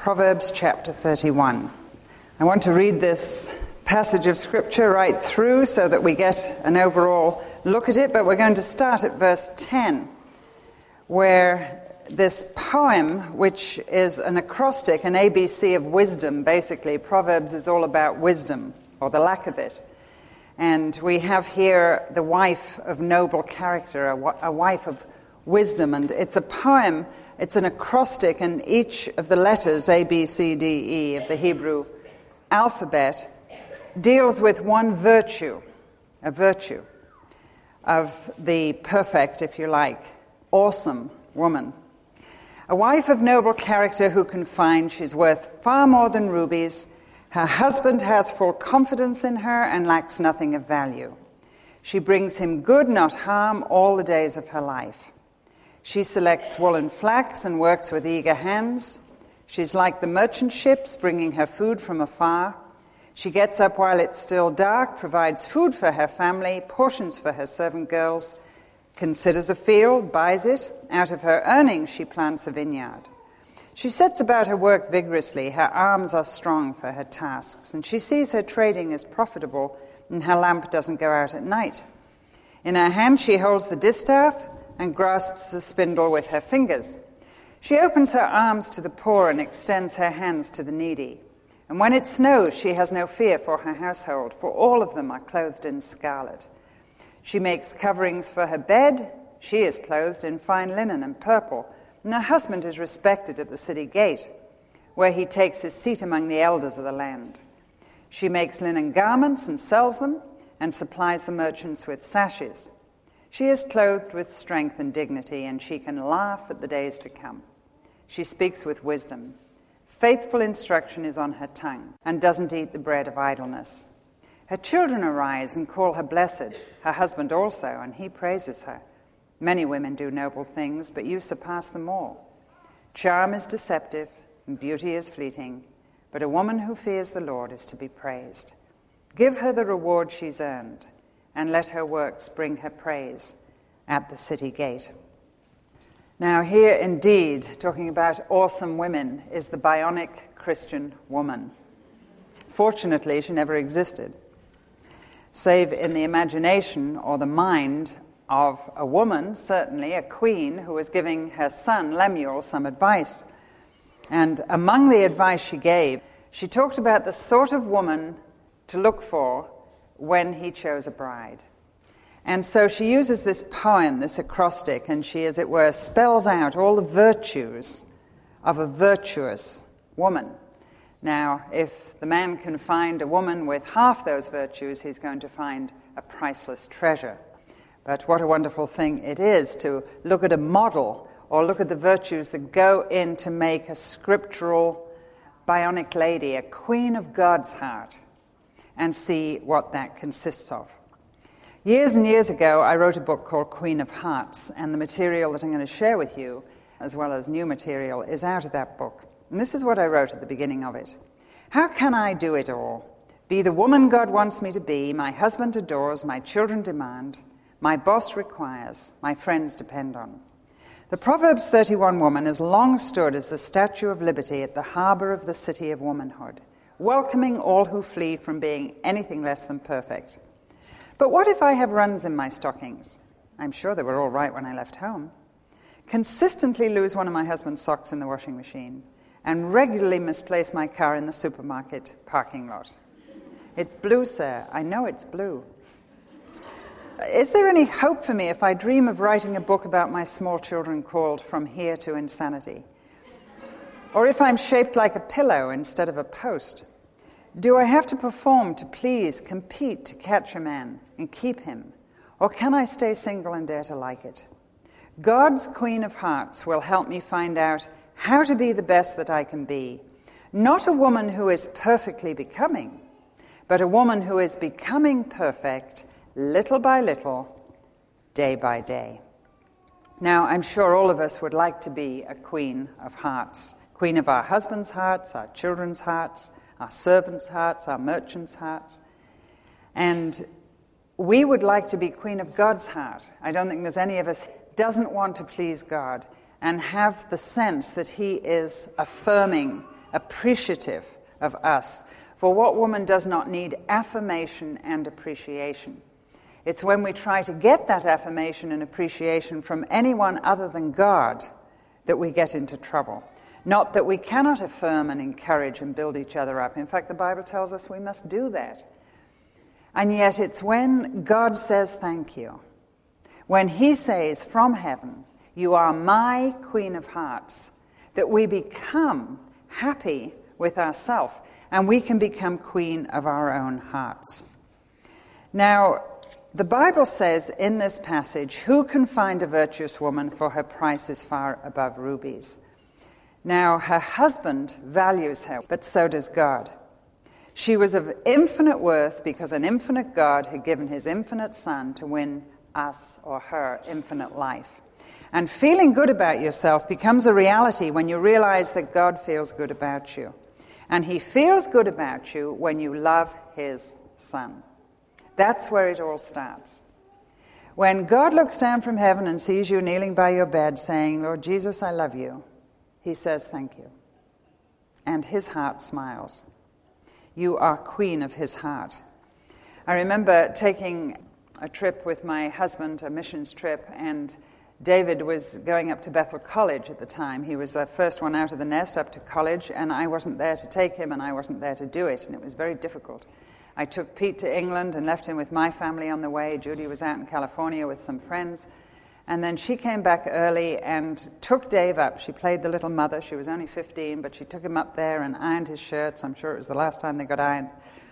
Proverbs chapter 31. I want to read this passage of Scripture right through so that we get an overall look at it, but we're going to start at verse 10, where this poem, which is an acrostic, an ABC of wisdom, basically. Proverbs is all about wisdom, or the lack of it. And we have here the wife of noble character, a wife of wisdom. And it's a poem, it's an acrostic, and each of the letters, A, B, C, D, E, of the Hebrew alphabet, deals with one virtue, a virtue of the perfect, if you like, awesome woman. A wife of noble character who can find she's worth far more than rubies. Her husband has full confidence in her and lacks nothing of value. She brings him good, not harm, all the days of her life. She selects wool and flax and works with eager hands. She's like the merchant ships, bringing her food from afar. She gets up while it's still dark, provides food for her family, portions for her servant girls, considers a field, buys it. Out of her earnings, she plants a vineyard. She sets about her work vigorously. Her arms are strong for her tasks, and she sees her trading as profitable, and her lamp doesn't go out at night. In her hand, she holds the distaff and grasps the spindle with her fingers. She opens her arms to the poor and extends her hands to the needy. And when it snows, she has no fear for her household, for all of them are clothed in scarlet. She makes coverings for her bed. She is clothed in fine linen and purple, and her husband is respected at the city gate, where he takes his seat among the elders of the land. She makes linen garments and sells them, and supplies the merchants with sashes. She is clothed with strength and dignity, and she can laugh at the days to come. She speaks with wisdom. Faithful instruction is on her tongue, and doesn't eat the bread of idleness. Her children arise and call her blessed, her husband also, and he praises her. Many women do noble things, but you surpass them all. Charm is deceptive, and beauty is fleeting, but a woman who fears the Lord is to be praised. Give her the reward she's earned, and let her works bring her praise at the city gate. Now here indeed, talking about awesome women, is the bionic Christian woman. Fortunately, she never existed, save in the imagination or the mind of a woman, certainly a queen, who was giving her son Lemuel some advice. And among the advice she gave, she talked about the sort of woman to look for when he chose a bride. And so she uses this poem, this acrostic, and she, as it were, spells out all the virtues of a virtuous woman. Now, if the man can find a woman with half those virtues, he's going to find a priceless treasure. But what a wonderful thing it is to look at a model or look at the virtues that go in to make a scriptural bionic lady, a queen of God's heart, and see what that consists of. Years and years ago, I wrote a book called Queen of Hearts, and the material that I'm going to share with you, as well as new material, is out of that book. And this is what I wrote at the beginning of it. How can I do it all? Be the woman God wants me to be, my husband adores, my children demand, my boss requires, my friends depend on. The Proverbs 31 woman has long stood as the statue of liberty at the harbor of the city of womanhood, welcoming all who flee from being anything less than perfect. But what if I have runs in my stockings? I'm sure they were all right when I left home. Consistently lose one of my husband's socks in the washing machine, and regularly misplace my car in the supermarket parking lot. It's blue, sir. I know it's blue. Is there any hope for me if I dream of writing a book about my small children called From Here to Insanity? Or if I'm shaped like a pillow instead of a post? Do I have to perform to please, compete to catch a man and keep him? Or can I stay single and dare to like it? God's Queen of Hearts will help me find out how to be the best that I can be. Not a woman who is perfectly becoming, but a woman who is becoming perfect little by little, day by day. Now, I'm sure all of us would like to be a queen of hearts, queen of our husbands' hearts, our children's hearts, our servants' hearts, our merchants' hearts. And we would like to be queen of God's heart. I don't think there's any of us doesn't want to please God and have the sense that he is affirming appreciative of us. For what woman does not need affirmation and appreciation? It's when we try to get that affirmation and appreciation from anyone other than God that we get into trouble. Not that we cannot affirm and encourage and build each other up. In fact, the Bible tells us we must do that. And yet it's when God says thank you, when he says from heaven, you are my Queen of Hearts, that we become happy with ourselves and we can become queen of our own hearts. Now, the Bible says in this passage, who can find a virtuous woman, for her price is far above rubies. Now, her husband values her, but so does God. She was of infinite worth because an infinite God had given his infinite Son to win us or her infinite life. And feeling good about yourself becomes a reality when you realize that God feels good about you. And he feels good about you when you love his Son. That's where it all starts. When God looks down from heaven and sees you kneeling by your bed saying, Lord Jesus, I love you, he says thank you. And his heart smiles. You are queen of his heart. I remember taking a trip with my husband, a missions trip, and David was going up to Bethel College at the time. He was the first one out of the nest up to college, and I wasn't there to take him, and I wasn't there to do it, and it was very difficult. I took Pete to England and left him with my family on the way. Judy was out in California with some friends. And then she came back early and took Dave up. She played the little mother. She was only 15, but she took him up there and ironed his shirts. I'm sure it was the last time they got ironed.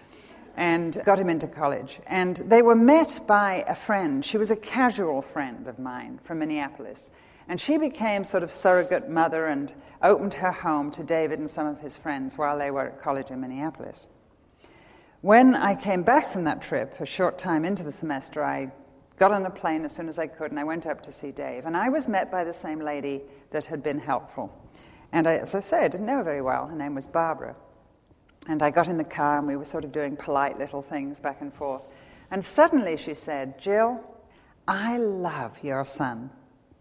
And got him into college. And they were met by a friend. She was a casual friend of mine from Minneapolis. And she became sort of surrogate mother and opened her home to David and some of his friends while they were at college in Minneapolis. When I came back from that trip, a short time into the semester, I got on a plane as soon as I could, and I went up to see Dave. And I was met by the same lady that had been helpful. And as I say, I didn't know her very well. Her name was Barbara. And I got in the car, and we were sort of doing polite little things back and forth. And suddenly she said, Jill, I love your son.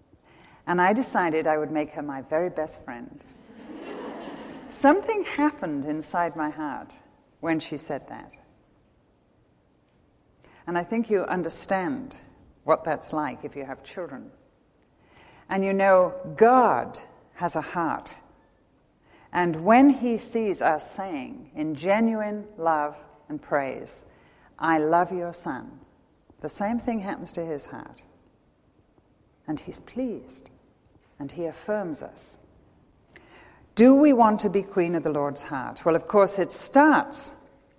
And I decided I would make her my very best friend. Something happened inside my heart when she said that. And I think you understand what that's like if you have children. And you know, God has a heart. And when he sees us saying, in genuine love and praise, I love your son, the same thing happens to his heart. And he's pleased. And he affirms us. Do we want to be queen of the Lord's heart? Well, of course, it starts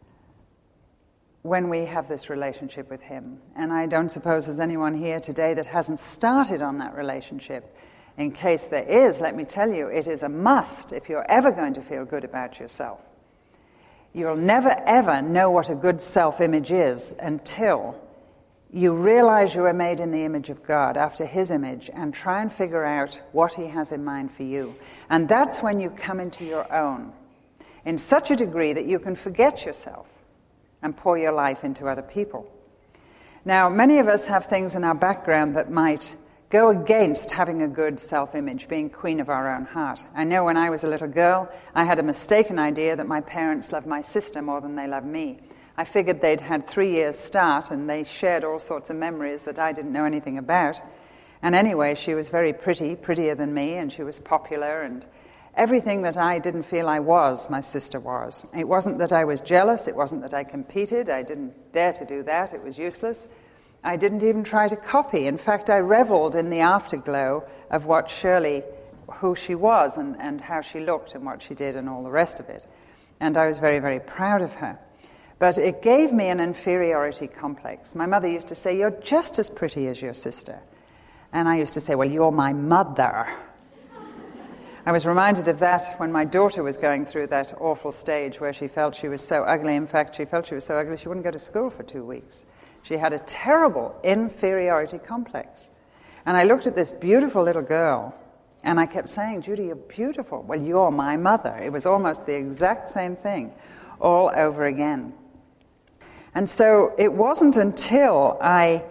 when we have this relationship with him. And I don't suppose there's anyone here today that hasn't started on that relationship. In case there is, let me tell you, it is a must if you're ever going to feel good about yourself. You'll never, ever know what a good self-image is until you realize you are made in the image of God, after his image, and try and figure out what he has in mind for you. And that's when you come into your own, in such a degree that you can forget yourself and pour your life into other people. Now, many of us have things in our background that might go against having a good self-image, being queen of our own heart. I know when I was a little girl, I had a mistaken idea that my parents loved my sister more than they loved me. I figured they'd had 3 years start, and they shared all sorts of memories that I didn't know anything about. And anyway, she was very pretty, prettier than me, and she was popular, and everything that I didn't feel I was, my sister was. It wasn't that I was jealous, it wasn't that I competed, I didn't dare to do that, it was useless. I didn't even try to copy. In fact, I reveled in the afterglow of what Shirley, who she was, and how she looked, and what she did, and all the rest of it. And I was very, very proud of her. But it gave me an inferiority complex. My mother used to say, you're just as pretty as your sister. And I used to say, well, you're my mother. I was reminded of that when my daughter was going through that awful stage where she felt she was so ugly. In fact, she felt she was so ugly she wouldn't go to school for 2 weeks. She had a terrible inferiority complex. And I looked at this beautiful little girl, and I kept saying, Judy, you're beautiful. Well, you're my mother. It was almost the exact same thing all over again. And so it wasn't until I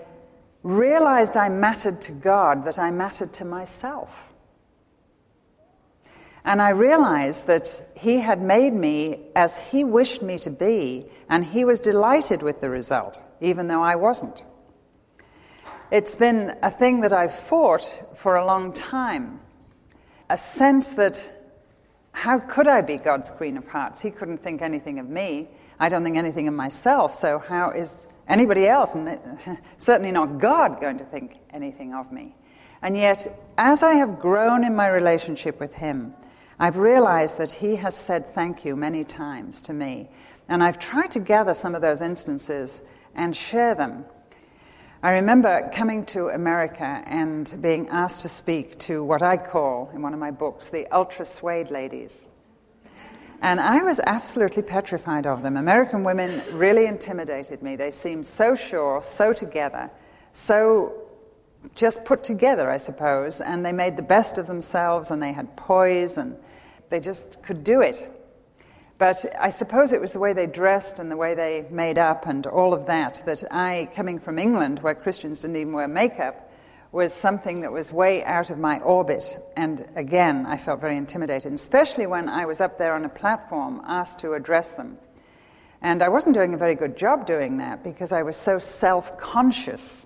realized I mattered to God that I mattered to myself. And I realized that he had made me as he wished me to be, and he was delighted with the result, even though I wasn't. It's been a thing that I've fought for a long time, a sense that how could I be God's Queen of Hearts? He couldn't think anything of me. I don't think anything of myself, so how is anybody else, and certainly not God, going to think anything of me? And yet, as I have grown in my relationship with him, I've realized that he has said thank you many times to me. And I've tried to gather some of those instances and share them. I remember coming to America and being asked to speak to what I call, in one of my books, the ultra suede ladies. And I was absolutely petrified of them. American women really intimidated me. They seemed so sure, so together, so just put together, I suppose, and they made the best of themselves, and they had poise, and they just could do it. But I suppose it was the way they dressed and the way they made up and all of that I, coming from England, where Christians didn't even wear makeup, was something that was way out of my orbit. And again, I felt very intimidated, especially when I was up there on a platform asked to address them. And I wasn't doing a very good job doing that because I was so self-conscious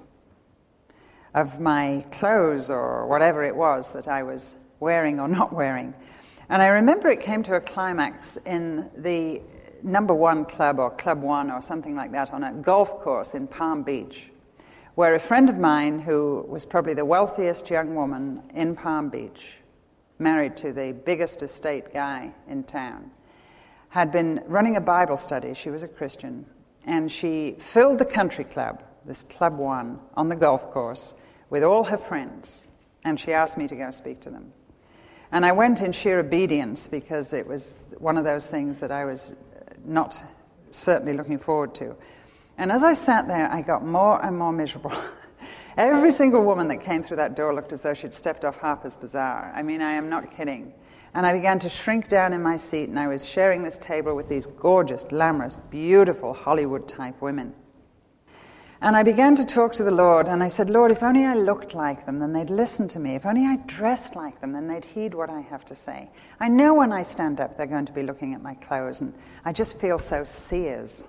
of my clothes or whatever it was that I was wearing or not wearing. And I remember it came to a climax in the number one club, or Club One, or something like that, on a golf course in Palm Beach, where a friend of mine, who was probably the wealthiest young woman in Palm Beach, married to the biggest estate guy in town, had been running a Bible study. She was a Christian, and she filled the country club, this Club One, on the golf course with all her friends, and she asked me to go speak to them. And I went in sheer obedience because it was one of those things that I was not certainly looking forward to. And as I sat there, I got more and more miserable. Every single woman that came through that door looked as though she'd stepped off Harper's Bazaar. I mean, I am not kidding. And I began to shrink down in my seat, and I was sharing this table with these gorgeous, glamorous, beautiful Hollywood-type women. And I began to talk to the Lord, and I said, Lord, if only I looked like them, then they'd listen to me. If only I dressed like them, then they'd heed what I have to say. I know when I stand up, they're going to be looking at my clothes, and I just feel so Sears.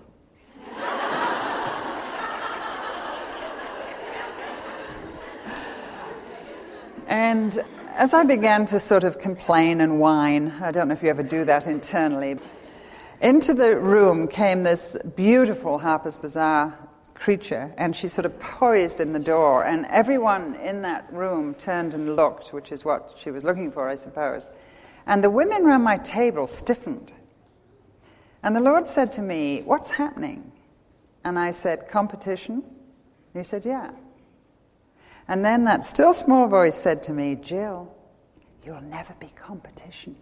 And as I began to sort of complain and whine, I don't know if you ever do that internally, into the room came this beautiful Harper's Bazaar creature, and she sort of poised in the door, and everyone in that room turned and looked, which is what she was looking for, I suppose. And the women around my table stiffened. And the Lord said to me, what's happening? And I said, competition? He said, yeah. And then that still small voice said to me, Jill, you'll never be competition.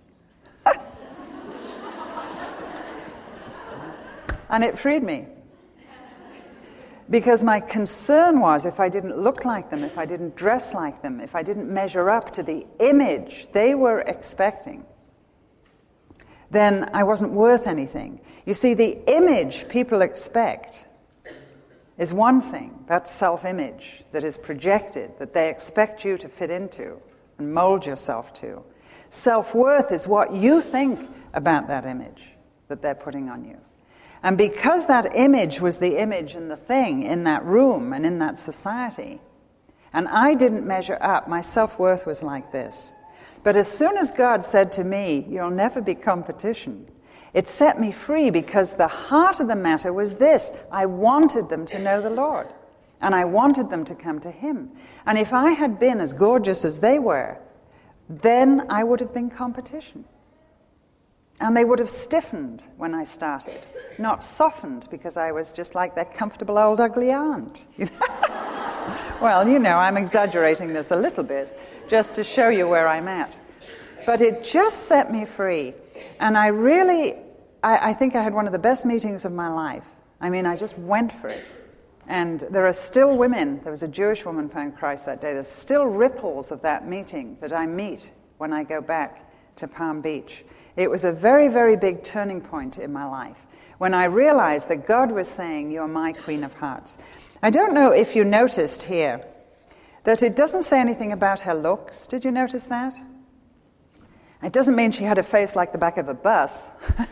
And it freed me. Because my concern was if I didn't look like them, if I didn't dress like them, if I didn't measure up to the image they were expecting, then I wasn't worth anything. You see, the image people expect is one thing. That's self-image that is projected, that they expect you to fit into and mold yourself to. Self-worth is what you think about that image that they're putting on you. And because that image was the image and the thing in that room and in that society, and I didn't measure up, my self-worth was like this. But as soon as God said to me, you'll never be competition, it set me free, because the heart of the matter was this. I wanted them to know the Lord, and I wanted them to come to Him. And if I had been as gorgeous as they were, then I would have been competition. And they would have stiffened when I started, not softened, because I was just like that comfortable old ugly aunt. Well, you know, I'm exaggerating this a little bit, just to show you where I'm at. But it just set me free. And I think I had one of the best meetings of my life. I mean, I just went for it. And there are still women, there was a Jewish woman found Christ that day, there's still ripples of that meeting that I meet when I go back to Palm Beach. It was a very, very big turning point in my life when I realized that God was saying, you're my Queen of Hearts. I don't know if you noticed here that it doesn't say anything about her looks. Did you notice that? It doesn't mean she had a face like the back of a bus.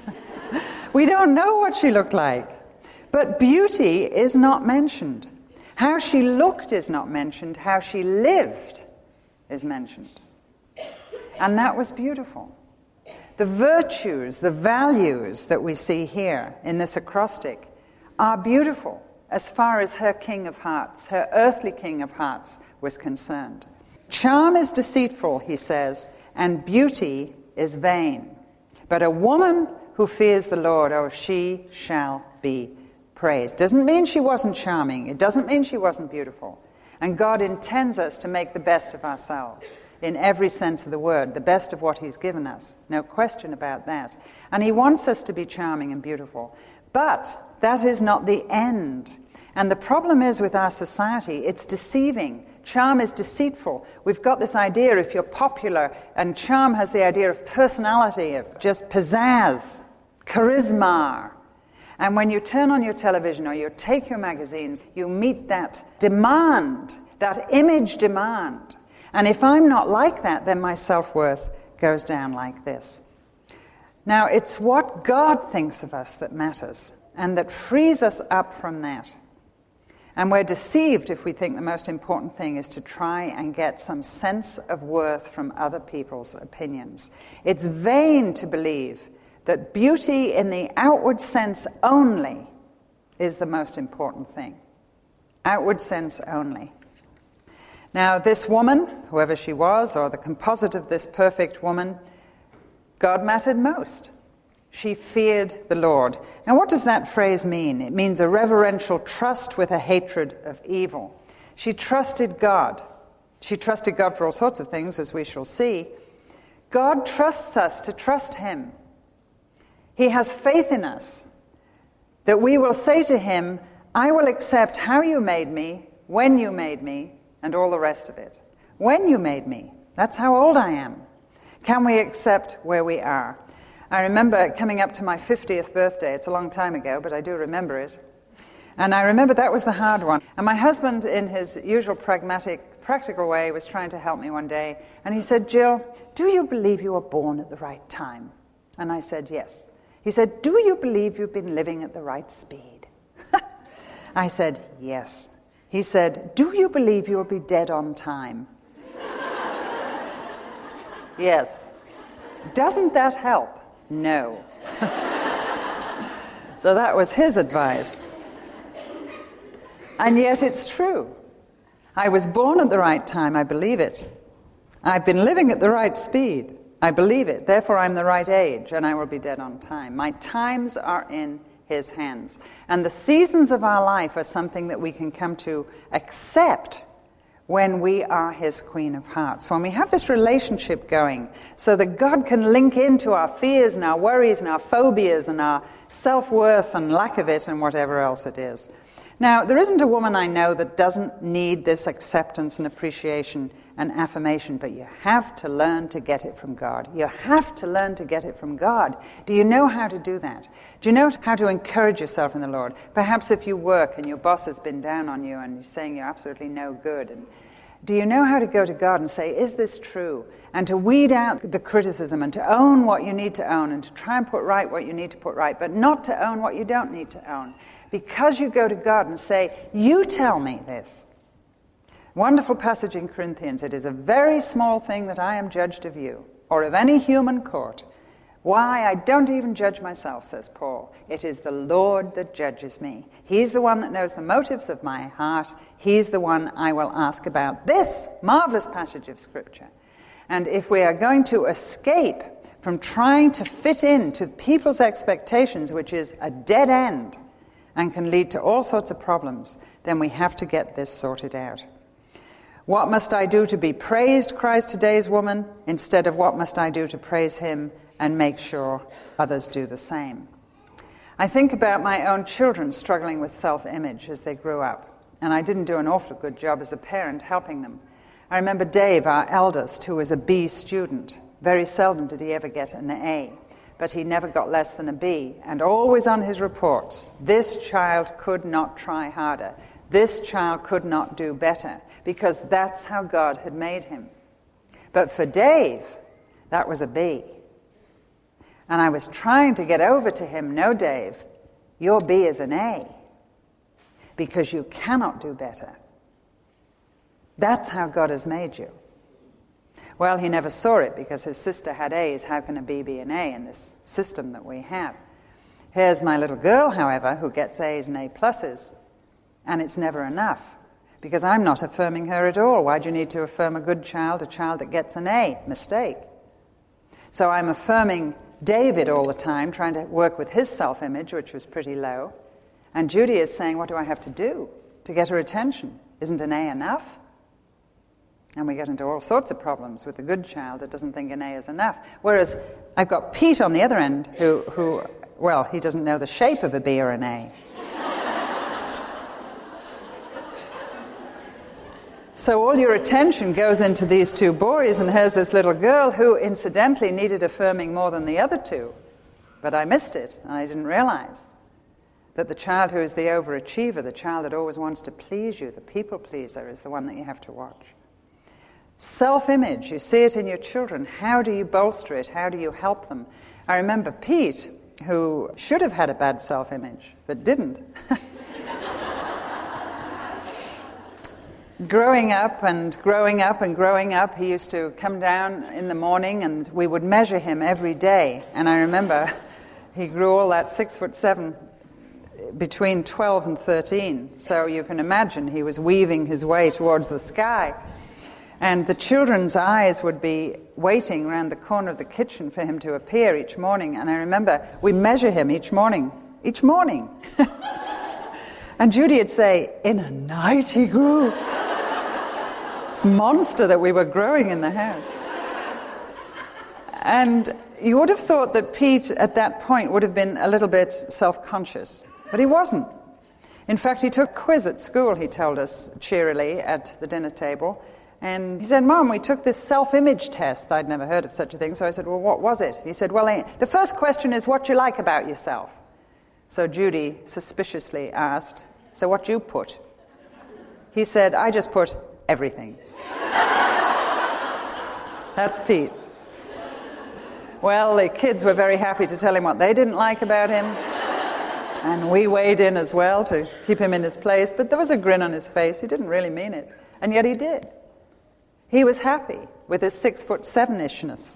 We don't know what she looked like. But beauty is not mentioned. How she looked is not mentioned. How she lived is mentioned. And that was beautiful. The virtues, the values that we see here in this acrostic are beautiful as far as her king of hearts, her earthly king of hearts, was concerned. Charm is deceitful, he says, and beauty is vain. But a woman who fears the Lord, oh, she shall be praised. Doesn't mean she wasn't charming. It doesn't mean she wasn't beautiful. And God intends us to make the best of ourselves in every sense of the word, the best of what he's given us. No question about that. And he wants us to be charming and beautiful. But that is not the end. And the problem is with our society, it's deceiving. Charm is deceitful. We've got this idea if you're popular, and charm has the idea of personality, of just pizzazz, charisma. And when you turn on your television or you take your magazines, you meet that demand, that image demand. And if I'm not like that, then my self-worth goes down like this. Now, it's what God thinks of us that matters, and that frees us up from that. And we're deceived if we think the most important thing is to try and get some sense of worth from other people's opinions. It's vain to believe that beauty in the outward sense only is the most important thing. Outward sense only. Now, this woman, whoever she was, or the composite of this perfect woman, God mattered most. She feared the Lord. Now, what does that phrase mean? It means a reverential trust with a hatred of evil. She trusted God. She trusted God for all sorts of things, as we shall see. God trusts us to trust him. He has faith in us that we will say to him, I will accept how you made me, when you made me, and all the rest of it. When you made me, that's how old I am. Can we accept where we are? I remember coming up to my 50th birthday. It's a long time ago, but I do remember it. And I remember that was the hard one. And my husband, in his usual pragmatic, practical way, was trying to help me one day. And he said, Jill, do you believe you were born at the right time? And I said, yes. He said, do you believe you've been living at the right speed? I said, yes. He said, do you believe you'll be dead on time? Yes. Doesn't that help? No. So that was his advice. And yet it's true. I was born at the right time, I believe it. I've been living at the right speed, I believe it. Therefore I'm the right age, and I will be dead on time. My times are in his hands. And the seasons of our life are something that we can come to accept when we are his Queen of Hearts, when we have this relationship going so that God can link into our fears and our worries and our phobias and our self-worth and lack of it and whatever else it is. Now, there isn't a woman I know that doesn't need this acceptance and appreciation and affirmation, but you have to learn to get it from God. You have to learn to get it from God. Do you know how to do that? Do you know how to encourage yourself in the Lord? Perhaps if you work and your boss has been down on you and you're saying you're absolutely no good, and do you know how to go to God and say, is this true? And to weed out the criticism and to own what you need to own and to try and put right what you need to put right, but not to own what you don't need to own. Because you go to God and say, you tell me this. Wonderful passage in Corinthians. It is a very small thing that I am judged of you, or of any human court. Why, I don't even judge myself, says Paul. It is the Lord that judges me. He's the one that knows the motives of my heart. He's the one I will ask about this marvelous passage of Scripture. And if we are going to escape from trying to fit into people's expectations, which is a dead end and can lead to all sorts of problems, then we have to get this sorted out. What must I do to be praised, cries today's woman, instead of what must I do to praise him and make sure others do the same. I think about my own children struggling with self-image as they grew up, and I didn't do an awful good job as a parent helping them. I remember Dave, our eldest, who was a B student. Very seldom did he ever get an A, but he never got less than a B, and always on his reports, this child could not try harder. This child could not do better, because that's how God had made him. But for Dave, That was a B. And I was trying to get over to him, no, Dave, your B is an A, because you cannot do better. That's how God has made you. Well, he never saw it because his sister had A's. How can a B be an A in this system that we have? Here's my little girl, however, who gets A's and A pluses, and it's never enough because I'm not affirming her at all. Why do you need to affirm a good child, a child that gets an A? Mistake. So I'm affirming David all the time, trying to work with his self-image, which was pretty low. And Judy is saying, what do I have to do to get her attention? Isn't an A enough? And we get into all sorts of problems with the good child that doesn't think an A is enough. Whereas I've got Pete on the other end who well, he doesn't know the shape of a B or an A. So all your attention goes into these two boys, and here's this little girl who, incidentally, needed affirming more than the other two. But I missed it, and I didn't realize that the child who is the overachiever, the child that always wants to please you, the people pleaser, is the one that you have to watch. Self-image, you see it in your children. How do you bolster it? How do you help them? I remember Pete, who should have had a bad self-image, but didn't. Growing up, he used to come down in the morning and we would measure him every day. And I remember he grew all that 6'7" between 12 and 13. So you can imagine he was weaving his way towards the sky. And the children's eyes would be waiting around the corner of the kitchen for him to appear each morning. And I remember we measure him each morning. And Judy would say, in a night he grew. This monster that we were growing in the house. And you would have thought that Pete at that point would have been a little bit self-conscious, but he wasn't. In fact, he took a quiz at school, he told us cheerily at the dinner table. And he said, Mom, we took this self-image test. I'd never heard of such a thing. So I said, well, what was it? He said, well, the first question is what you like about yourself. So Judy suspiciously asked, so what do you put? He said, I just put everything. That's Pete. Well, the kids were very happy to tell him what they didn't like about him. And we weighed in as well to keep him in his place. But there was a grin on his face. He didn't really mean it. And yet he did. He was happy with his 6'7"ishness.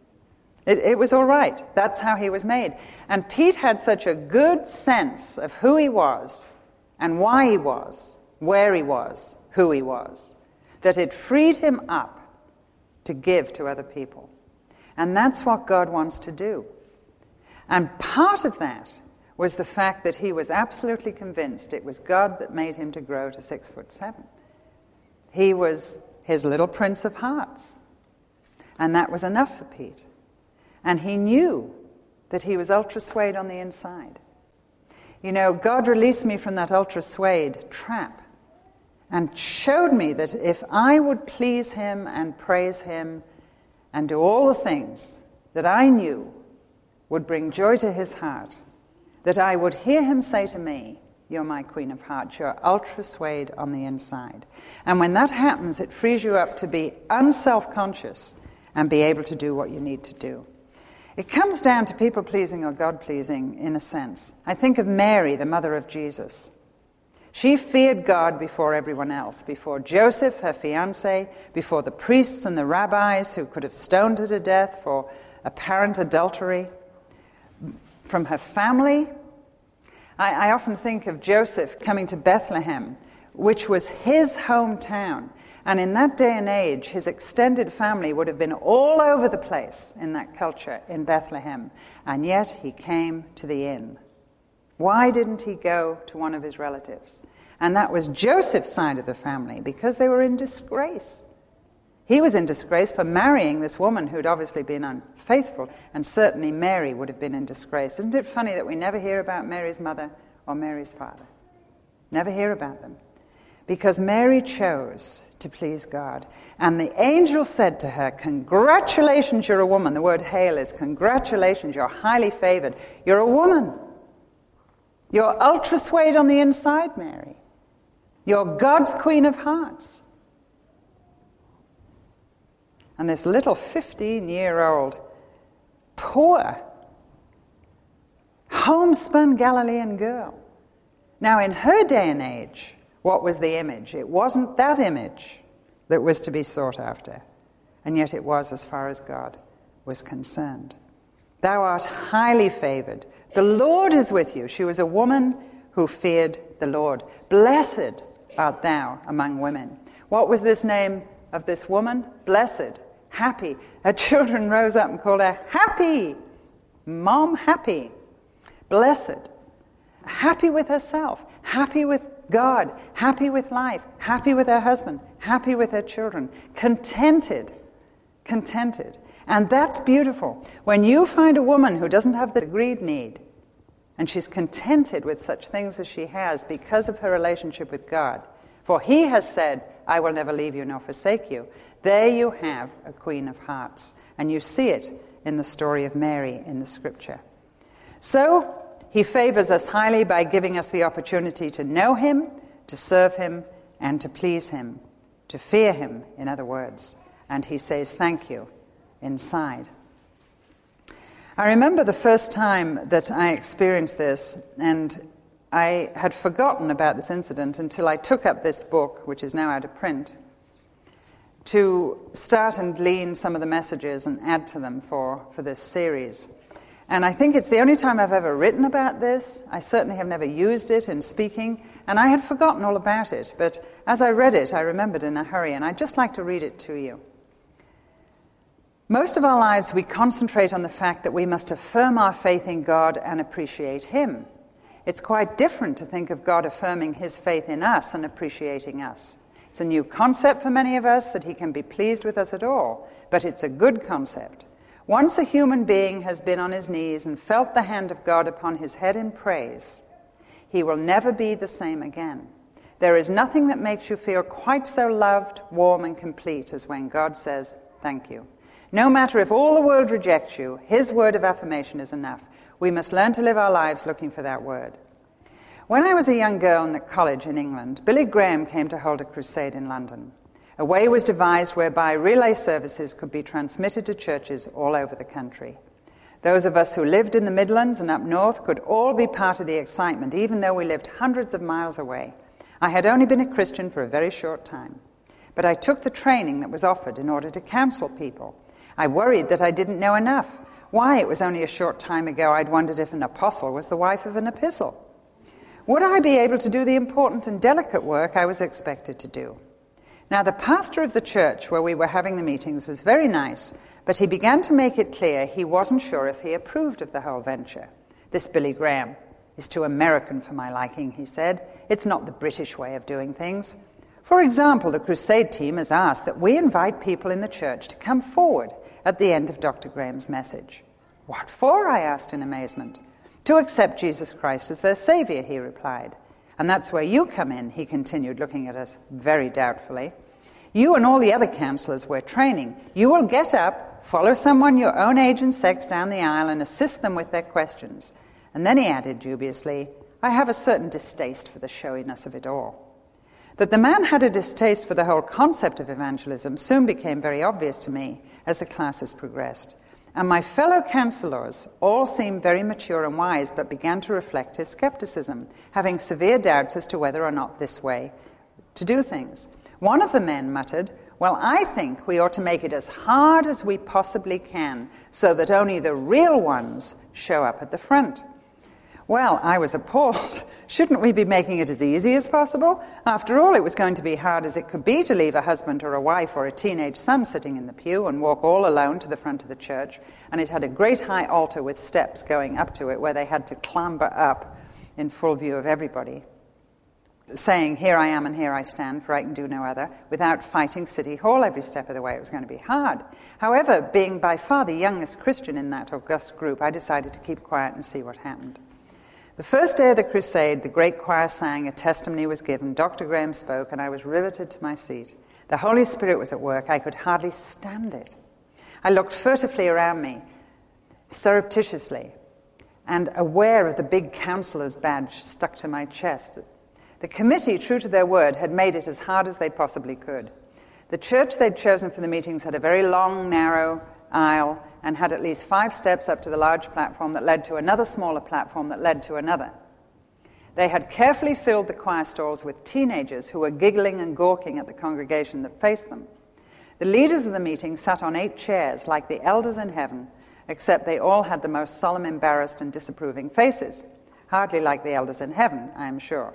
It was all right. That's how he was made. And Pete had such a good sense of who he was and why he was, where he was, who he was, that it freed him up to give to other people. And that's what God wants to do. And part of that was the fact that he was absolutely convinced it was God that made him to grow to 6'7". He was his little Prince of Hearts. And that was enough for Pete. And he knew that he was ultra-suede on the inside. You know, God released me from that ultra-suede trap and showed me that if I would please him and praise him and do all the things that I knew would bring joy to his heart, that I would hear him say to me, you're my Queen of Hearts, you're ultra-suede on the inside. And when that happens, it frees you up to be unself-conscious and be able to do what you need to do. It comes down to people-pleasing or God-pleasing, in a sense. I think of Mary, the mother of Jesus. She feared God before everyone else, before Joseph, her fiancé, before the priests and the rabbis who could have stoned her to death for apparent adultery. From her family, I often think of Joseph coming to Bethlehem, which was his hometown. And in that day and age, his extended family would have been all over the place in that culture in Bethlehem. And yet he came to the inn. Why didn't he go to one of his relatives? And that was Joseph's side of the family, because they were in disgrace. He was in disgrace for marrying this woman who'd obviously been unfaithful, and certainly Mary would have been in disgrace. Isn't it funny that we never hear about Mary's mother or Mary's father? Never hear about them. Because Mary chose to please God. And the angel said to her, congratulations, you're a woman. The word hail is congratulations, you're highly favored. You're a woman. You're ultra-suede on the inside, Mary. You're God's Queen of Hearts. And this little 15-year-old, poor, homespun Galilean girl. Now, in her day and age, what was the image? It wasn't that image that was to be sought after. And yet it was as far as God was concerned. Thou art highly favored. The Lord is with you. She was a woman who feared the Lord. Blessed art thou among women. What was this name of this woman? Blessed, happy. Her children rose up and called her Happy. Mom, Happy. Blessed. Happy with herself. Happy with God. Happy with life. Happy with her husband. Happy with her children. Contented. Contented. And that's beautiful. When you find a woman who doesn't have the greed need, and she's contented with such things as she has because of her relationship with God, for he has said, I will never leave you nor forsake you, there you have a queen of hearts. And you see it in the story of Mary in the scripture. So, he favors us highly by giving us the opportunity to know him, to serve him, and to please him, to fear him, in other words. And he says, thank you, inside. I remember the first time that I experienced this, and I had forgotten about this incident until I took up this book, which is now out of print, to start and glean some of the messages and add to them for this series. And I think it's the only time I've ever written about this. I certainly have never used it in speaking, and I had forgotten all about it. But as I read it, I remembered in a hurry, and I'd just like to read it to you. Most of our lives, we concentrate on the fact that we must affirm our faith in God and appreciate him. It's quite different to think of God affirming his faith in us and appreciating us. It's a new concept for many of us that he can be pleased with us at all, but it's a good concept. Once a human being has been on his knees and felt the hand of God upon his head in praise, he will never be the same again. There is nothing that makes you feel quite so loved, warm, and complete as when God says, thank you. No matter if all the world rejects you, his word of affirmation is enough. We must learn to live our lives looking for that word. When I was a young girl and at college in England, Billy Graham came to hold a crusade in London. A way was devised whereby relay services could be transmitted to churches all over the country. Those of us who lived in the Midlands and up north could all be part of the excitement, even though we lived hundreds of miles away. I had only been a Christian for a very short time, but I took the training that was offered in order to counsel people. I worried that I didn't know enough. Why, it was only a short time ago I'd wondered if an apostle was the wife of an epistle. Would I be able to do the important and delicate work I was expected to do? Now, the pastor of the church where we were having the meetings was very nice, but he began to make it clear he wasn't sure if he approved of the whole venture. This Billy Graham is too American for my liking, he said. It's not the British way of doing things. For example, the crusade team has asked that we invite people in the church to come forward at the end of Dr. Graham's message. What for? I asked in amazement. To accept Jesus Christ as their Savior, he replied. And that's where you come in, he continued, looking at us very doubtfully. You and all the other counselors we're training, you will get up, follow someone your own age and sex down the aisle and assist them with their questions. And then he added dubiously, I have a certain distaste for the showiness of it all. That the man had a distaste for the whole concept of evangelism soon became very obvious to me as the classes progressed. And my fellow counselors all seemed very mature and wise, but began to reflect his skepticism, having severe doubts as to whether or not this way to do things. One of the men muttered, well, I think we ought to make it as hard as we possibly can, so that only the real ones show up at the front. Well, I was appalled. Shouldn't we be making it as easy as possible? After all, it was going to be hard as it could be to leave a husband or a wife or a teenage son sitting in the pew and walk all alone to the front of the church. And it had a great high altar with steps going up to it where they had to clamber up in full view of everybody, saying, here I am and here I stand, for I can do no other, without fighting City Hall every step of the way. It was going to be hard. However, being by far the youngest Christian in that august group, I decided to keep quiet and see what happened. The first day of the crusade, the great choir sang, a testimony was given, Dr. Graham spoke, and I was riveted to my seat. The Holy Spirit was at work. I could hardly stand it. I looked furtively around me, surreptitiously, and aware of the big counselor's badge stuck to my chest. The committee, true to their word, had made it as hard as they possibly could. The church they'd chosen for the meetings had a very long, narrow aisle and had at least 5 steps up to the large platform that led to another smaller platform that led to another. They had carefully filled the choir stalls with teenagers who were giggling and gawking at the congregation that faced them. The leaders of the meeting sat on 8 chairs like the elders in heaven, except they all had the most solemn, embarrassed, and disapproving faces. Hardly like the elders in heaven, I am sure.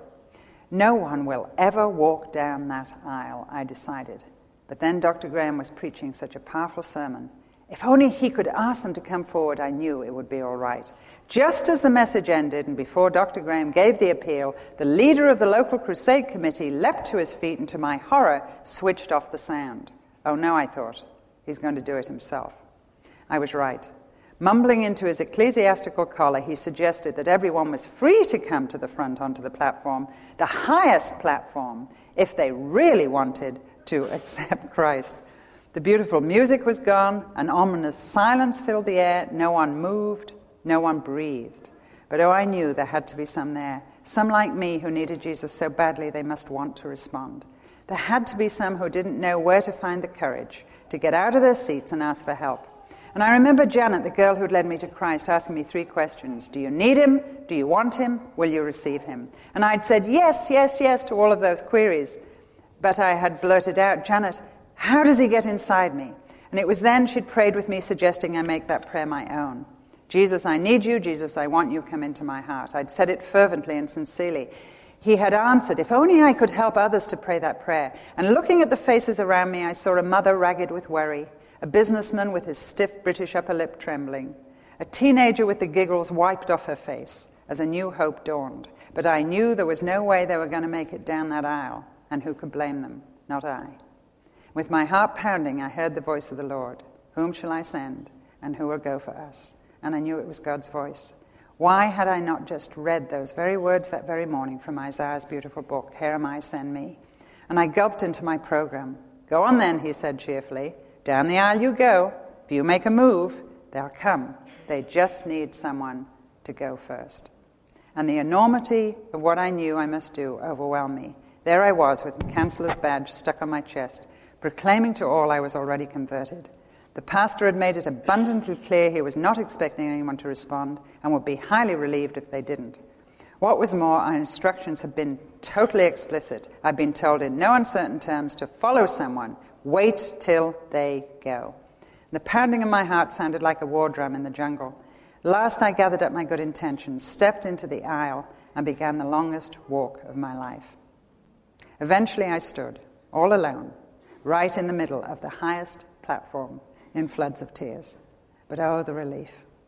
No one will ever walk down that aisle, I decided. But then Dr. Graham was preaching such a powerful sermon. If only he could ask them to come forward, I knew it would be all right. Just as the message ended, and before Dr. Graham gave the appeal, the leader of the local crusade committee leapt to his feet and, to my horror, switched off the sound. Oh no, I thought, he's going to do it himself. I was right. Mumbling into his ecclesiastical collar, he suggested that everyone was free to come to the front onto the platform, the highest platform, if they really wanted to accept Christ. The beautiful music was gone, an ominous silence filled the air, no one moved, no one breathed. But oh, I knew there had to be some there, some like me who needed Jesus so badly they must want to respond. There had to be some who didn't know where to find the courage to get out of their seats and ask for help. And I remember Janet, the girl who'd led me to Christ, asking me 3 questions. Do you need him? Do you want him? Will you receive him? And I'd said yes, yes, yes to all of those queries. But I had blurted out, Janet, how does he get inside me? And it was then she'd prayed with me, suggesting I make that prayer my own. Jesus, I need you. Jesus, I want you. Come into my heart. I'd said it fervently and sincerely. He had answered, if only I could help others to pray that prayer. And looking at the faces around me, I saw a mother ragged with worry, a businessman with his stiff British upper lip trembling, a teenager with the giggles wiped off her face as a new hope dawned. But I knew there was no way they were going to make it down that aisle, and who could blame them? Not I. With my heart pounding, I heard the voice of the Lord. Whom shall I send, and who will go for us? And I knew it was God's voice. Why had I not just read those very words that very morning from Isaiah's beautiful book, Here am I, send me? And I gulped into my program. Go on then, he said cheerfully. Down the aisle you go. If you make a move, they'll come. They just need someone to go first. And the enormity of what I knew I must do overwhelmed me. There I was with the counselor's badge stuck on my chest, proclaiming to all I was already converted. The pastor had made it abundantly clear he was not expecting anyone to respond and would be highly relieved if they didn't. What was more, our instructions had been totally explicit. I'd been told in no uncertain terms to follow someone. Wait till they go. The pounding of my heart sounded like a war drum in the jungle. Last, I gathered up my good intentions, stepped into the aisle, and began the longest walk of my life. Eventually, I stood, all alone, right in the middle of the highest platform, in floods of tears. But oh, the relief.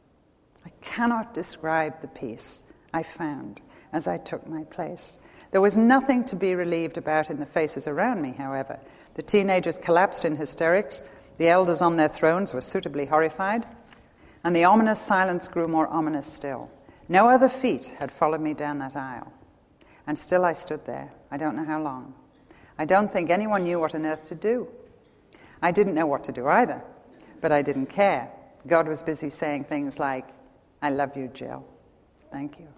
I cannot describe the peace I found as I took my place. There was nothing to be relieved about in the faces around me, however. The teenagers collapsed in hysterics, the elders on their thrones were suitably horrified, and the ominous silence grew more ominous still. No other feet had followed me down that aisle. And still I stood there. I don't know how long. I don't think anyone knew what on earth to do. I didn't know what to do either, but I didn't care. God was busy saying things like, I love you, Jill. Thank you.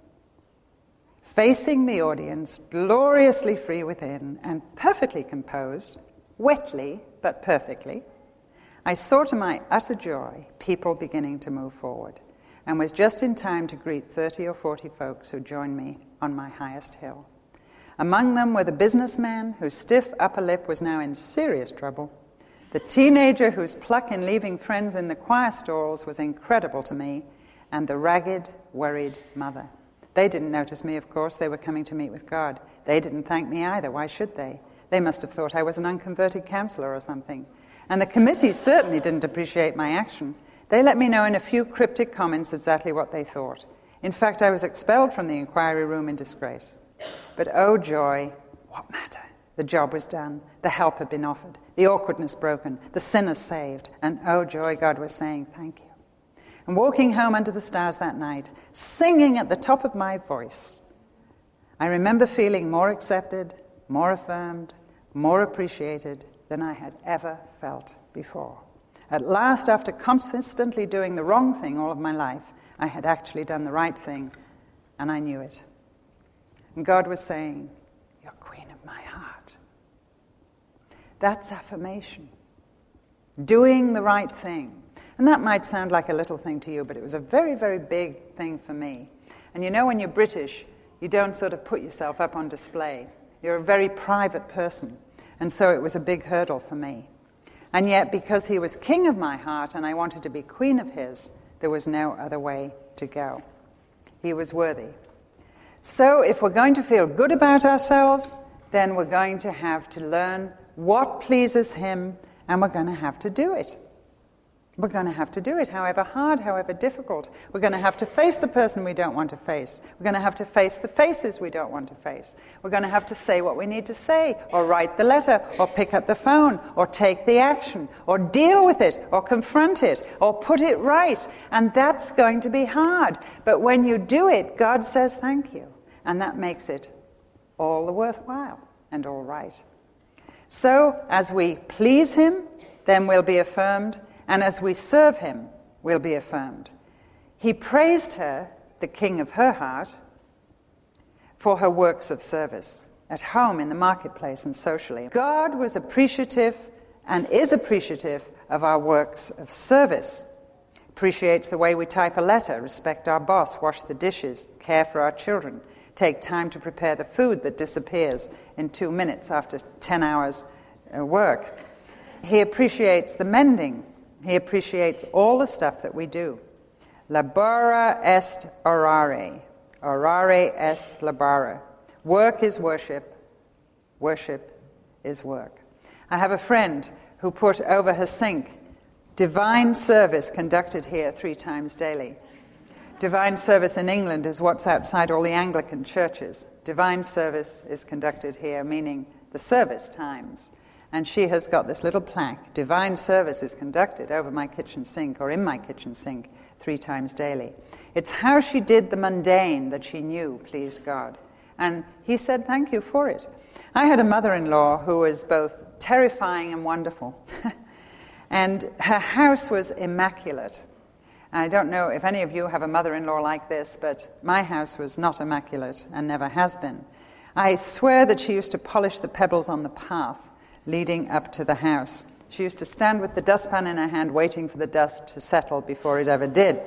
Facing the audience, gloriously free within and perfectly composed, wetly but perfectly, I saw to my utter joy people beginning to move forward and was just in time to greet 30 or 40 folks who joined me on my highest hill. Among them were the businessman whose stiff upper lip was now in serious trouble, the teenager whose pluck in leaving friends in the choir stalls was incredible to me, and the ragged, worried mother. They didn't notice me, of course. They were coming to meet with God. They didn't thank me either. Why should they? They must have thought I was an unconverted counselor or something. And the committee certainly didn't appreciate my action. They let me know in a few cryptic comments exactly what they thought. In fact, I was expelled from the inquiry room in disgrace. But oh joy, what matter? The job was done. The help had been offered. The awkwardness broken. The sinners saved. And oh joy, God was saying thank you. And walking home under the stars that night, singing at the top of my voice, I remember feeling more accepted, more affirmed, more appreciated than I had ever felt before. At last, after consistently doing the wrong thing all of my life, I had actually done the right thing, and I knew it. And God was saying, you're queen of my heart. That's affirmation. Doing the right thing. And that might sound like a little thing to you, but it was a very, very big thing for me. And you know, when you're British, you don't sort of put yourself up on display. You're a very private person. And so it was a big hurdle for me. And yet, because he was king of my heart and I wanted to be queen of his, there was no other way to go. He was worthy. So if we're going to feel good about ourselves, then we're going to have to learn what pleases him, and we're going to have to do it. We're going to have to do it, however hard, however difficult. We're going to have to face the person we don't want to face. We're going to have to face the faces we don't want to face. We're going to have to say what we need to say, or write the letter, or pick up the phone, or take the action, or deal with it, or confront it, or put it right. And that's going to be hard. But when you do it, God says thank you. And that makes it all the worthwhile and all right. So, as we please him, then we'll be affirmed. And as we serve him, we'll be affirmed. He praised her, the king of her heart, for her works of service, at home, in the marketplace, and socially. God was appreciative and is appreciative of our works of service. Appreciates the way we type a letter, respect our boss, wash the dishes, care for our children, take time to prepare the food that disappears in 2 minutes after 10 hours work. He appreciates the mending. He appreciates all the stuff that we do. Labora est orare. Orare est labora. Work is worship. Worship is work. I have a friend who put over her sink, divine service conducted here 3 times daily. Divine service in England is what's outside all the Anglican churches. Divine service is conducted here, meaning the service times. And she has got this little plaque, divine service is conducted over my kitchen sink or in my kitchen sink 3 times daily. It's how she did the mundane that she knew pleased God. And he said thank you for it. I had a mother-in-law who was both terrifying and wonderful. And her house was immaculate. And I don't know if any of you have a mother-in-law like this, but my house was not immaculate and never has been. I swear that she used to polish the pebbles on the path leading up to the house. She used to stand with the dustpan in her hand waiting for the dust to settle before it ever did.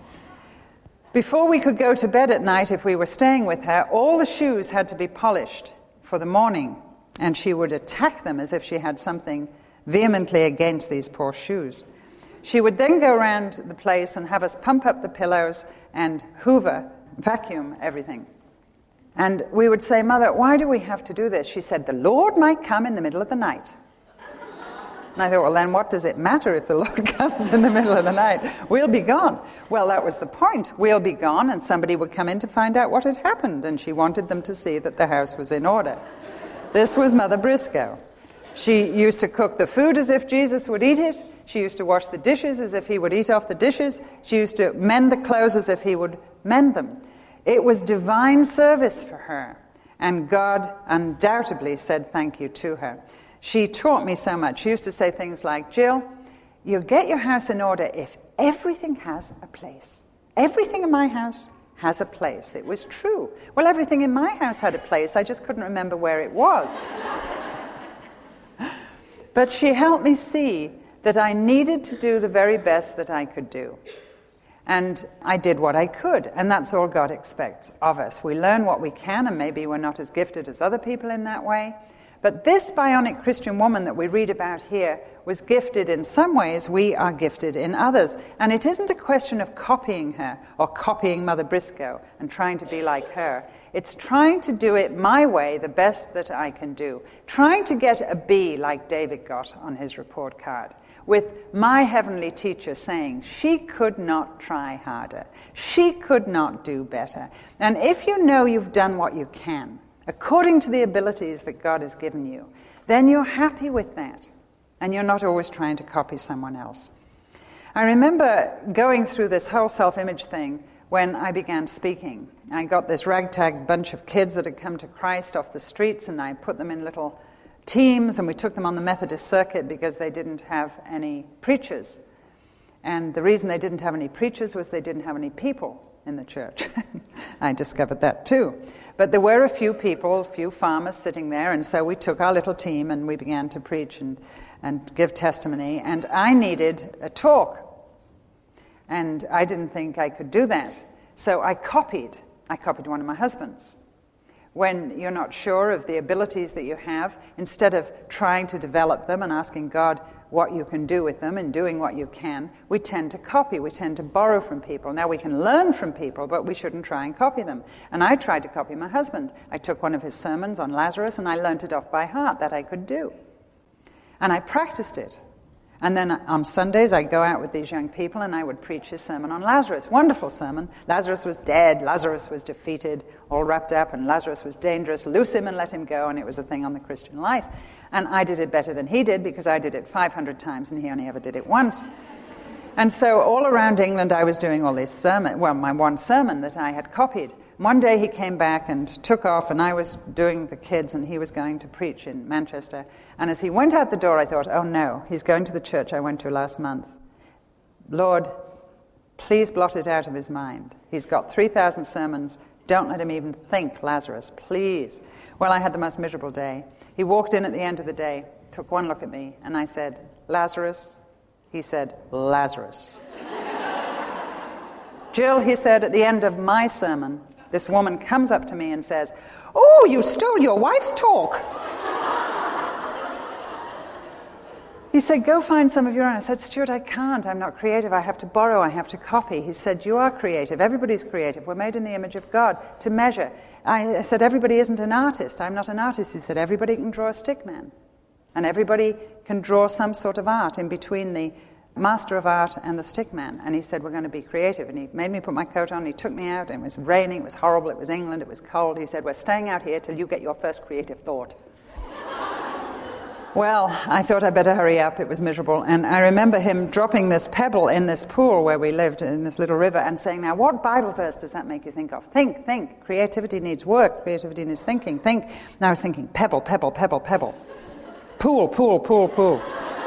Before we could go to bed at night, if we were staying with her, all the shoes had to be polished for the morning, and she would attack them as if she had something vehemently against these poor shoes. She would then go around the place and have us pump up the pillows and hoover, vacuum everything. And we would say, Mother, why do we have to do this? She said, the Lord might come in the middle of the night. And I thought, well, then what does it matter if the Lord comes in the middle of the night? We'll be gone. Well, that was the point. We'll be gone, and somebody would come in to find out what had happened, and she wanted them to see that the house was in order. This was Mother Briscoe. She used to cook the food as if Jesus would eat it. She used to wash the dishes as if he would eat off the dishes. She used to mend the clothes as if he would mend them. It was divine service for her, and God undoubtedly said thank you to her. She taught me so much. She used to say things like, Jill, you'll get your house in order if everything has a place. Everything in my house has a place. It was true. Well, everything in my house had a place. I just couldn't remember where it was. But she helped me see that I needed to do the very best that I could do. And I did what I could, and that's all God expects of us. We learn what we can, and maybe we're not as gifted as other people in that way. But this bionic Christian woman that we read about here was gifted in some ways, we are gifted in others. And it isn't a question of copying her or copying Mother Briscoe and trying to be like her. It's trying to do it my way, the best that I can do. Trying to get a B like David got on his report card, with my heavenly teacher saying she could not try harder. She could not do better. And if you know you've done what you can, according to the abilities that God has given you, then you're happy with that. And you're not always trying to copy someone else. I remember going through this whole self-image thing when I began speaking. I got this ragtag bunch of kids that had come to Christ off the streets, and I put them in little teams, and we took them on the Methodist circuit because they didn't have any preachers. And the reason they didn't have any preachers was they didn't have any people. in the church. I discovered that too. But there were a few people, a few farmers sitting there, and so we took our little team and we began to preach and give testimony, and I needed a talk. And I didn't think I could do that. So I copied one of my husband's. When you're not sure of the abilities that you have, instead of trying to develop them and asking God what you can do with them and doing what you can, we tend to copy, we tend to borrow from people. Now we can learn from people, but we shouldn't try and copy them. And I tried to copy my husband. I took one of his sermons on Lazarus and I learned it off by heart, that I could do. And I practiced it. And then on Sundays, I'd go out with these young people and I would preach his sermon on Lazarus. Wonderful sermon. Lazarus was dead. Lazarus was defeated, all wrapped up, and Lazarus was dangerous. Loose him and let him go, and it was a thing on the Christian life. And I did it better than he did because I did it 500 times and he only ever did it once. And so all around England, I was doing all these sermons. Well, my one sermon that I had copied. One day he came back and took off, and I was doing the kids, and he was going to preach in Manchester. And as he went out the door, I thought, oh no, he's going to the church I went to last month. Lord, please blot it out of his mind. He's got 3,000 sermons. Don't let him even think Lazarus, please. Well, I had the most miserable day. He walked in at the end of the day, took one look at me, and I said, Lazarus? He said, Lazarus. Jill, he said, at the end of my sermon, this woman comes up to me and says, oh, you stole your wife's talk. He said, go find some of your own. I said, Stuart, I can't. I'm not creative. I have to borrow. I have to copy. He said, you are creative. Everybody's creative. We're made in the image of God to measure. I said, everybody isn't an artist. I'm not an artist. He said, everybody can draw a stick man. And everybody can draw some sort of art in between the master of art and the stick man. And he said, we're going to be creative. And he made me put my coat on. He took me out. And it was raining. It was horrible. It was England. It was cold. He said, we're staying out here till you get your first creative thought. Well, I thought I'd better hurry up. It was miserable. And I remember him dropping this pebble in this pool where we lived, in this little river, and saying, now, what Bible verse does that make you think of? Think, think. Creativity needs work. Creativity needs thinking. Think. And I was thinking, pebble, pebble, pebble, pebble. Pool, pool, pool, pool.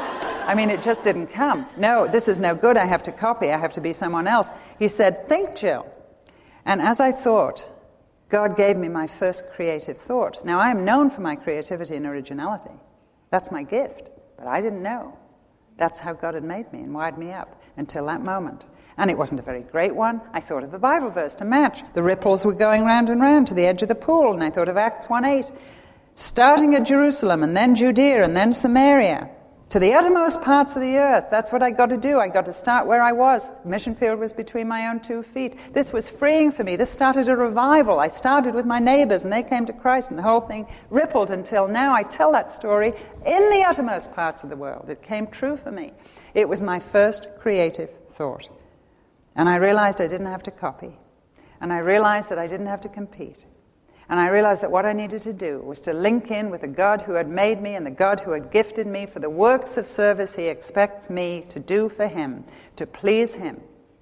I mean, it just didn't come. No, this is no good. I have to copy. I have to be someone else. He said, think, Jill. And as I thought, God gave me my first creative thought. Now, I am known for my creativity and originality. That's my gift. But I didn't know. That's how God had made me and wired me up until that moment. And it wasn't a very great one. I thought of the Bible verse to match. The ripples were going round and round to the edge of the pool. And I thought of Acts 1:8. Starting at Jerusalem and then Judea and then Samaria, to the uttermost parts of the earth. That's what I got to do. I got to start where I was. The mission field was between my own 2 feet. This was freeing for me. This started a revival. I started with my neighbors and they came to Christ and the whole thing rippled until now I tell that story in the uttermost parts of the world. It came true for me. It was my first creative thought. And I realized I didn't have to copy. And I realized that I didn't have to compete. And I realized that what I needed to do was to link in with the God who had made me and the God who had gifted me for the works of service he expects me to do for him, to please him.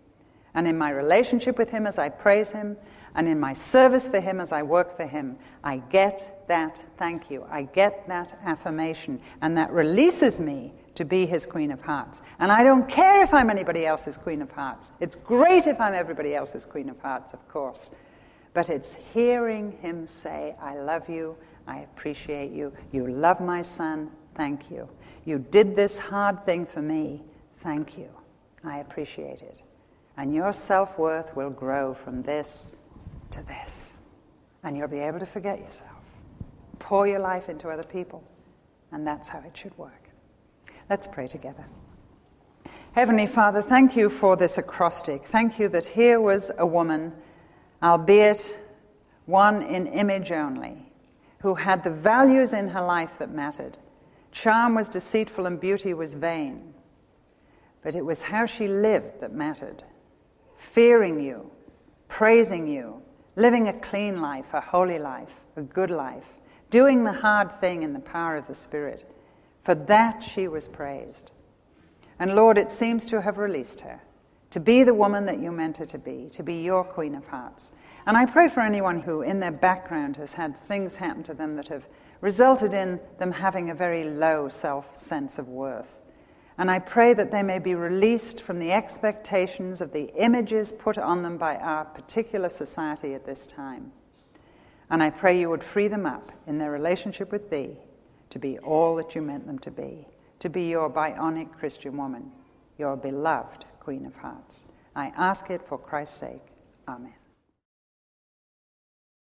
And in my relationship with him as I praise him, and in my service for him as I work for him, I get that thank you. I get that affirmation. And that releases me to be his Queen of Hearts. And I don't care if I'm anybody else's Queen of Hearts. It's great if I'm everybody else's Queen of Hearts, of course. But it's hearing him say, I love you, I appreciate you, you love my son, thank you. You did this hard thing for me, thank you. I appreciate it. And your self-worth will grow from this to this. And you'll be able to forget yourself. Pour your life into other people. And that's how it should work. Let's pray together. Heavenly Father, thank you for this acrostic. Thank you that here was a woman, albeit one in image only, who had the values in her life that mattered. Charm was deceitful and beauty was vain. But it was how she lived that mattered. Fearing you, praising you, living a clean life, a holy life, a good life, doing the hard thing in the power of the Spirit. For that she was praised. And Lord, it seems to have released her to be the woman that you meant her to be your Queen of Hearts. And I pray for anyone who, in their background, has had things happen to them that have resulted in them having a very low self-sense of worth. And I pray that they may be released from the expectations of the images put on them by our particular society at this time. And I pray you would free them up in their relationship with thee to be all that you meant them to be your bionic Christian woman, your beloved Queen of Hearts. I ask it for Christ's sake. Amen.